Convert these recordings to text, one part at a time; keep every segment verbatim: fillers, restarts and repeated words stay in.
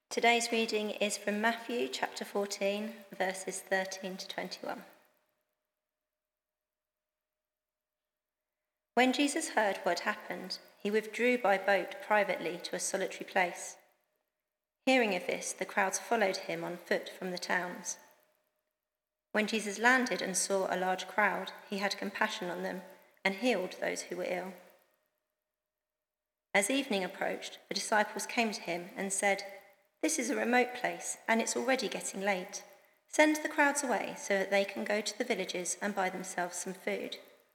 Today's reading is from Matthew chapter fourteen, verses thirteen to twenty-one. When Jesus heard what had happened, he withdrew by boat privately to a solitary place. Hearing of this, the crowds followed him on foot from the towns. When Jesus landed and saw a large crowd, he had compassion on them and healed those who were ill. As evening approached, the disciples came to him and said, "This is a remote place, and it's already getting late. Send the crowds away so that they can go to the villages and buy themselves some food."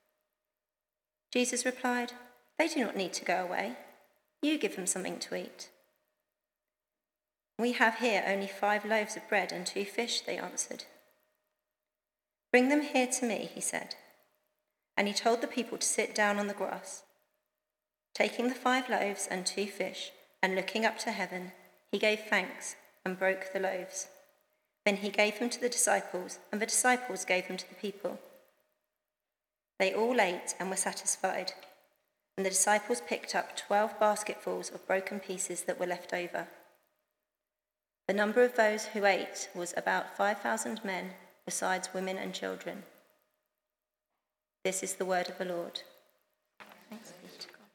Jesus replied, "They do not need to go away. You give them something to eat." "We have here only five loaves of bread and two fish," they answered. "Bring them here to me," he said. And he told the people to sit down on the grass. Taking the five loaves and two fish, and looking up to heaven, he gave thanks and broke the loaves. Then he gave them to the disciples, and the disciples gave them to the people. They all ate and were satisfied, and the disciples picked up twelve basketfuls of broken pieces that were left over. The number of those who ate was about five thousand men, besides women and children. This is the word of the Lord. Thanks be to God.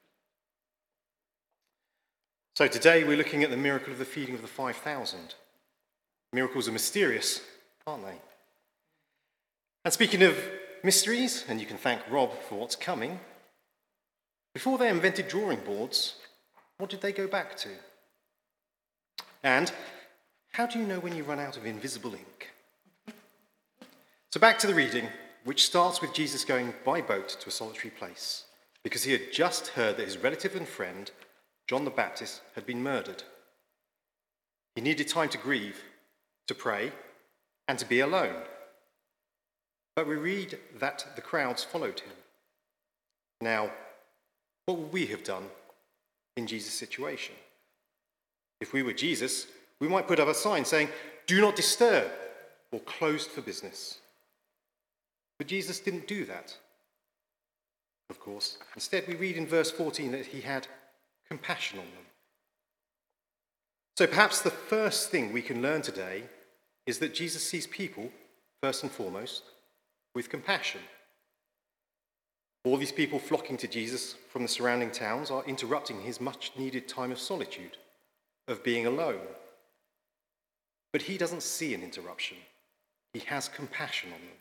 So today we're looking at the miracle of the feeding of the five thousand. Miracles are mysterious, aren't they? And speaking of mysteries, and you can thank Rob for what's coming, before they invented drawing boards, what did they go back to? And how do you know when you run out of invisible ink? So back to the reading, which starts with Jesus going by boat to a solitary place, because he had just heard that his relative and friend, John the Baptist, had been murdered. He needed time to grieve, to pray, and to be alone. But we read that the crowds followed him. Now, what would we have done in Jesus' situation? If we were Jesus, we might put up a sign saying, "Do not disturb," or "Closed for business." But Jesus didn't do that, of course. Instead, we read in verse fourteen that he had compassion on them. So perhaps the first thing we can learn today is that Jesus sees people, first and foremost, with compassion. All these people flocking to Jesus from the surrounding towns are interrupting his much-needed time of solitude, of being alone. But he doesn't see an interruption. He has compassion on them.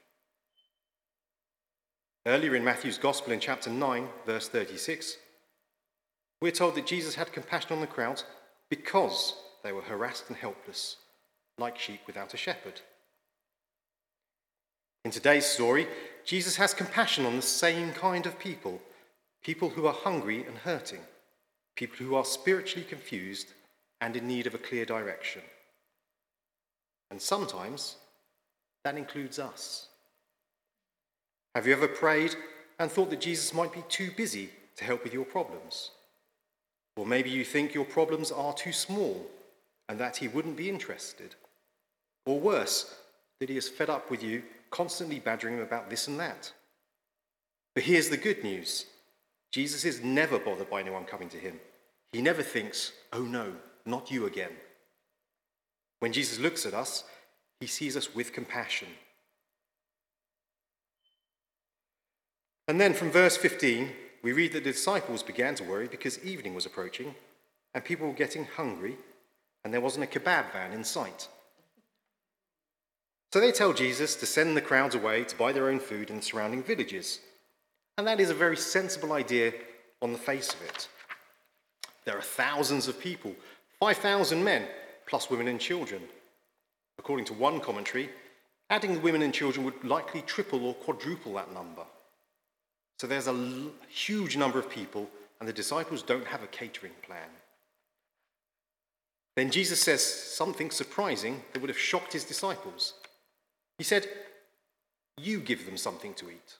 Earlier in Matthew's Gospel in chapter nine, verse thirty-six, we're told that Jesus had compassion on the crowds because they were harassed and helpless, like sheep without a shepherd. In today's story, Jesus has compassion on the same kind of people, people who are hungry and hurting, people who are spiritually confused and in need of a clear direction. And sometimes that includes us. Have you ever prayed and thought that Jesus might be too busy to help with your problems? Or maybe you think your problems are too small and that he wouldn't be interested. Or worse, that he is fed up with you constantly badgering him about this and that. But here's the good news. Jesus is never bothered by anyone coming to him. He never thinks, "Oh no, not you again." When Jesus looks at us, he sees us with compassion. And then from verse fifteen, we read that the disciples began to worry because evening was approaching and people were getting hungry and there wasn't a kebab van in sight. So they tell Jesus to send the crowds away to buy their own food in the surrounding villages. And that is a very sensible idea on the face of it. There are thousands of people, five thousand men, plus women and children. According to one commentary, adding the women and children would likely triple or quadruple that number. So there's a l- huge number of people, and the disciples don't have a catering plan. Then Jesus says something surprising that would have shocked his disciples. He said, "You give them something to eat."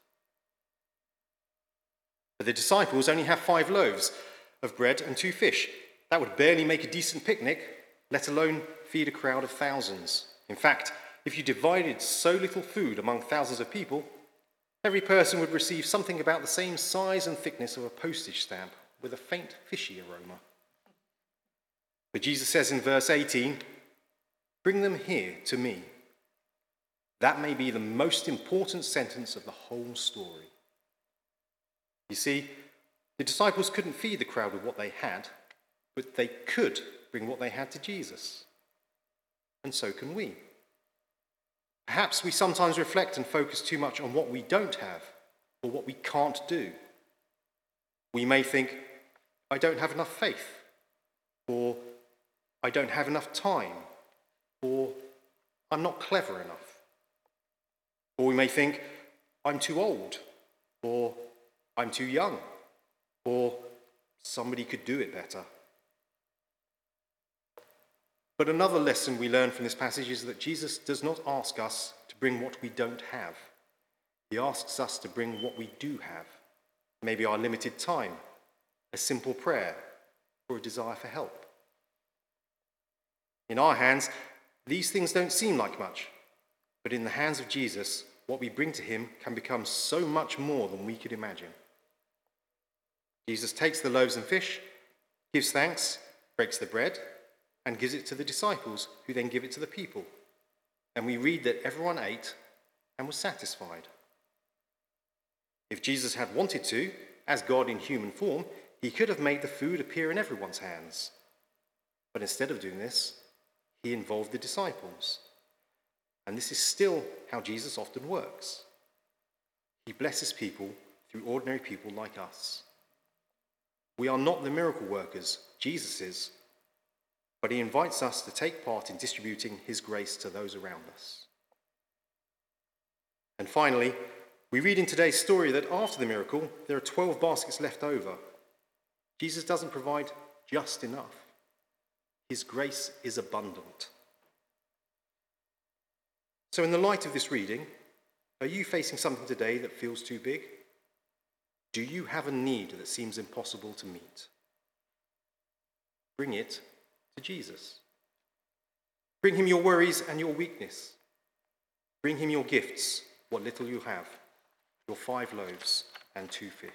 But the disciples only have five loaves of bread and two fish. That would barely make a decent picnic, let alone feed a crowd of thousands. In fact, if you divided so little food among thousands of people, every person would receive something about the same size and thickness of a postage stamp with a faint fishy aroma. But Jesus says in verse eighteen, "Bring them here to me." That may be the most important sentence of the whole story. You see, the disciples couldn't feed the crowd with what they had, but they could bring what they had to Jesus. And so can we. Perhaps we sometimes reflect and focus too much on what we don't have or what we can't do. We may think, I don't have enough faith, or I don't have enough time, or I'm not clever enough. Or we may think, I'm too old, or I'm too young, or somebody could do it better. But another lesson we learn from this passage is that Jesus does not ask us to bring what we don't have. He asks us to bring what we do have. Maybe our limited time, a simple prayer, or a desire for help. In our hands, these things don't seem like much, but in the hands of Jesus, what we bring to him can become so much more than we could imagine. Jesus takes the loaves and fish, gives thanks, breaks the bread, and gives it to the disciples, who then give it to the people. And we read that everyone ate and was satisfied. If Jesus had wanted to, as God in human form, he could have made the food appear in everyone's hands. But instead of doing this, he involved the disciples. And this is still how Jesus often works. He blesses people through ordinary people like us. We are not the miracle workers, Jesus is, but he invites us to take part in distributing his grace to those around us. And finally, we read in today's story that after the miracle, there are twelve baskets left over. Jesus doesn't provide just enough. His grace is abundant. So in the light of this reading, are you facing something today that feels too big? Do you have a need that seems impossible to meet? Bring it to Jesus. Bring him your worries and your weakness. Bring him your gifts, what little you have, your five loaves and two fish.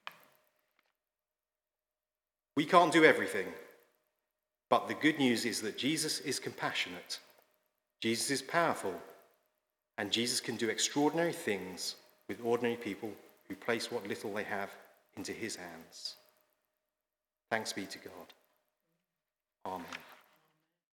We can't do everything, but the good news is that Jesus is compassionate, Jesus is powerful, and Jesus can do extraordinary things with ordinary people who place what little they have into his hands. Thanks be to God. Amen.